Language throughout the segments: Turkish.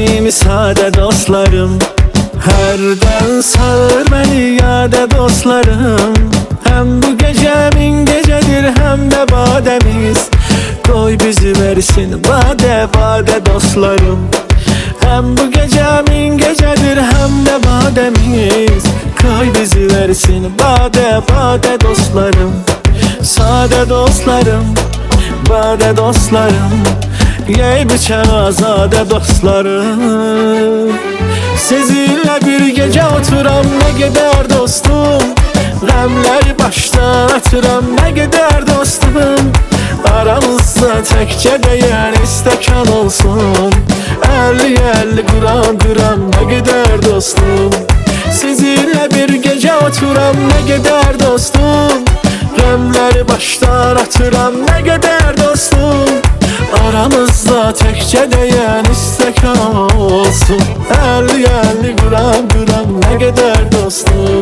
Samimi sade dostlarım, herden sağır beni yade dostlarım. Hem bu gece min gecedir hem de bademiz, koy bizi versin bade bade dostlarım. Hem bu gece min gecedir hem de bademiz, koy bizi versin bade bade dostlarım. Sade dostlarım, bade dostlarım, yey biçen azade dostlarım. Sizinle bir gece oturam ne gider dostum, remleri baştan atıram ne gider dostum. Aramızda tekçe değen istekan olsun, 50-50 gram gram ne gider dostum. Sizinle bir gece oturam ne gider dostum, remleri baştan atıram ne gider dostum. Aramızda tekçe değen istekan olsun, 50-50 gram gram ne gider dostum.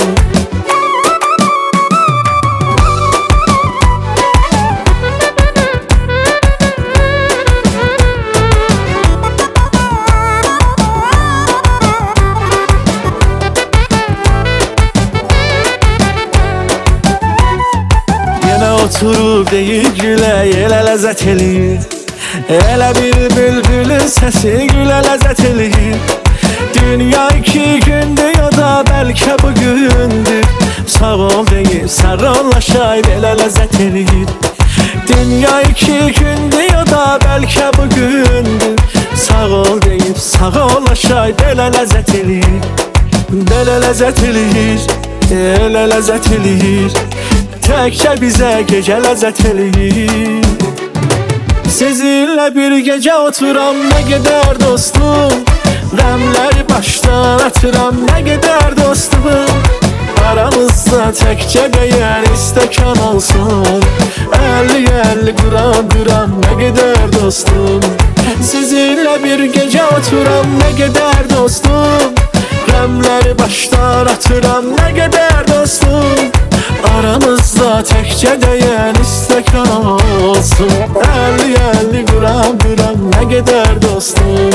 Oturub deyir gülə, elə ləzzət eləyir. Elə bir bülbülün səsi gülə ləzzət eləyir. Dünya 2 gündür ya da bəlkə bugündür, sağ ol deyib sarılaşayıb elə ləzzət eləyir. Dünya 2 gündür ya da bəlkə bugündür, sağ ol deyib sarılaşayıb elə ləzzət eləyir. Belə ləzzət eləyir, elə ləzzət eləyir. Tekçe bize gece lezzet eləyir. Sizinle bir gece oturam ne gider dostum, remleri baştan atıram ne gider dostum. Aramızda tekçe değen istekan olsun, 50-50 gram gram ne gider dostum. Sizinle bir gece oturam ne gider dostum, remleri baştan atıram ne gider dostum. Aramızda tekçe değen istekan olsun, 50-50 gram gram ne gider dostum.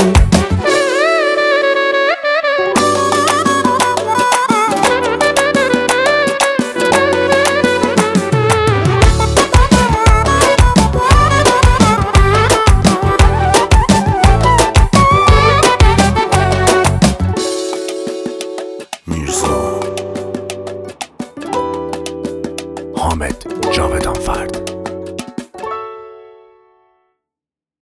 Mirza Hamed Cavedan Ferd.